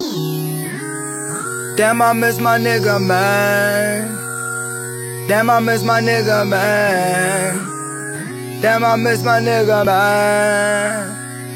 Damn, I miss my nigga, man. Damn, I miss my nigga, man. Damn, I miss my nigga, man.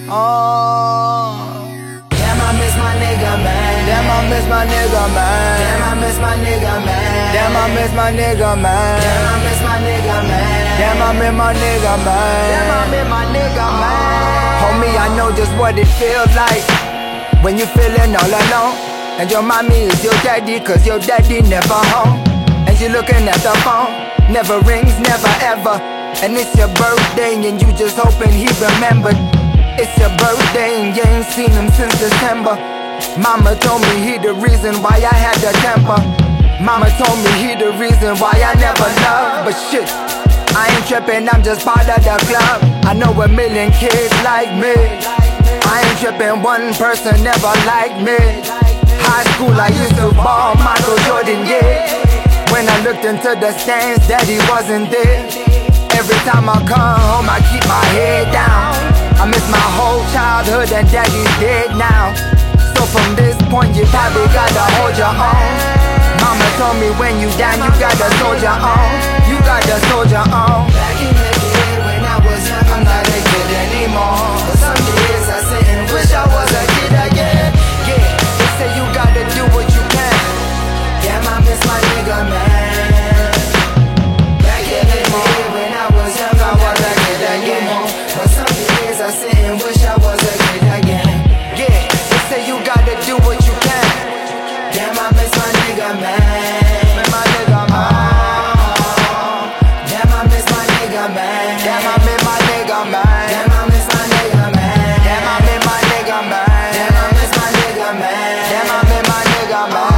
Oh. Damn, I miss my nigga, man. Damn, I miss my nigga, man. Damn, I miss my nigga, man. Damn, I miss my nigga, man. Damn, I miss my nigga, man. Damn, I miss my nigga, man. Damn, I miss my nigga, man. Homie, I know just what it feels like when you feeling all alone, and your mommy is your daddy, cause your daddy never home. And you looking at the phone, never rings, never ever. And it's your birthday and you just hoping he remembered. It's your birthday and you ain't seen him since December. Mama told me he the reason why I had the temper. Mama told me he the reason why I never loved. But shit, I ain't tripping, I'm just part of the club. I know a million kids like me. I ain't tripping, one person never liked me. High school I used to ball Michael Jordan, yeah. When I looked into the stands, daddy wasn't there. Every time I come home, I keep my head down. I miss my whole childhood and daddy's dead now. So from this point, you probably gotta hold your own. Mama told me when you down, you gotta soldier on. You gotta soldier on. Back in the day when I was young, I'm not a kid anymore. But some days I sit and wish I was a kid again. Yeah, they say you gotta do what you can. Damn, I miss my nigga, man. Back in the day when I was young, I was a kid again. But some days I sit and wish I was a kid again. Yeah, they say you gotta do what you can. Damn, I miss my nigga, man. My nigga, man. Damn, I miss my nigga, man. Damn, I miss my nigga, man. Damn, I miss my nigga, man. Damn, I miss my nigga, man. Damn, I miss my nigga, man. Damn, I miss my nigga, man.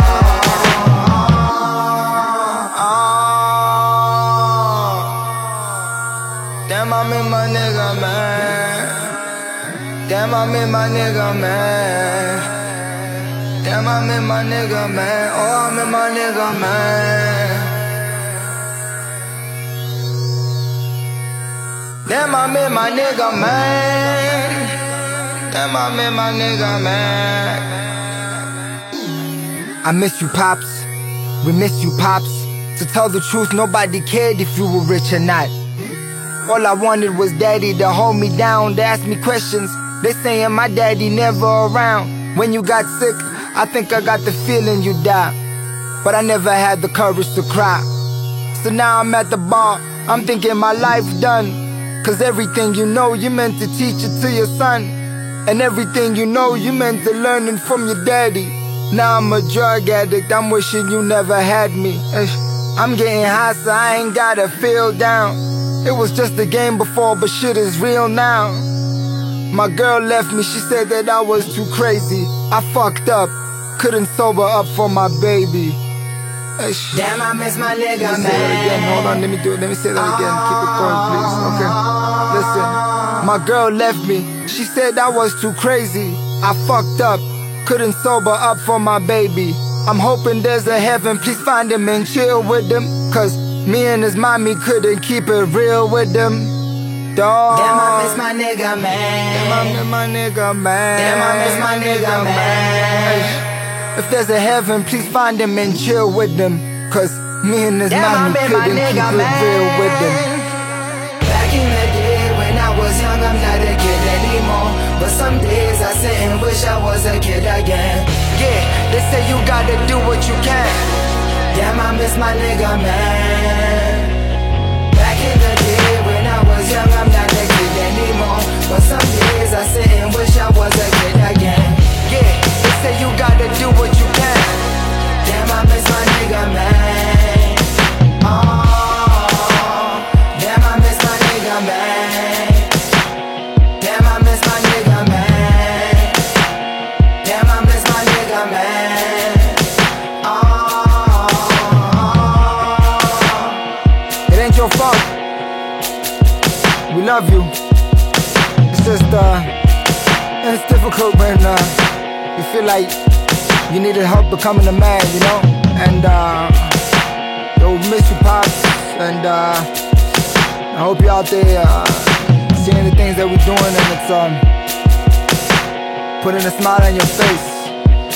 Damn, I miss my nigga, man. Damn, I miss my nigga, man. Damn, I miss my nigga, man. Oh, I miss my nigga, man. Damn, I miss my nigga, man. Damn, I miss my nigga, man. I miss you, Pops. We miss you, Pops. To tell the truth, nobody cared if you were rich or not. All I wanted was daddy to hold me down, to ask me questions. They saying my daddy never around. When you got sick, I think I got the feeling you died. But I never had the courage to cry. So now I'm at the bar, I'm thinking my life done. Cause everything you know, you meant to teach it to your son. And everything you know, you meant to learn it from your daddy. Now I'm a drug addict, I'm wishing you never had me. I'm getting high so I ain't gotta feel down. It was just a game before, but shit is real now. My girl left me, she said that I was too crazy. I fucked up, couldn't sober up for my baby. Damn, I miss my nigga, man. Again. Hold on, let me do it, let me say that again. Keep it going, please, okay? Listen, my girl left me, she said I was too crazy. I fucked up, couldn't sober up for my baby. I'm hoping there's a heaven, please find him and chill with him. Cause me and his mommy couldn't keep it real with them. Dog. Damn, I miss my nigga, man. Damn, I miss my nigga, man. Damn, I miss my nigga, man. If there's a heaven, please find him and chill with them. Cause me and his mommy couldn't keep it real with them. Back in the day when I was young, I'm not a kid anymore. But some days I sit and wish I was a kid again. Yeah, they say you gotta do what you can. Damn, I miss my nigga, man. Back in the day when I was young, I'm not a kid anymore. But some days I sit and wish I was a kid again. Yeah, they say you gotta do what you can. Damn, I miss my nigga, man. Oh, damn, I miss my nigga, man. Damn, I miss my nigga, man. Damn, I miss my nigga, man. It ain't your fault. We love you. It's just it's difficult when you feel like you needed help becoming a man, you know. And yo, miss you, Pops. And I hope you're out there seeing the things that we're doing, and it's putting a smile on your face.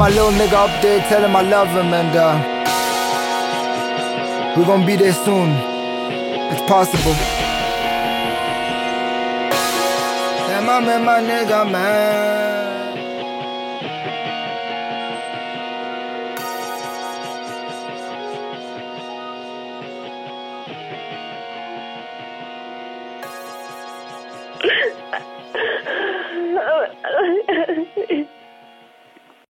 my little nigga up there, tell him I love him, and we gon' be there soon. It's possible. Damn, I miss my nigga, man. Oh,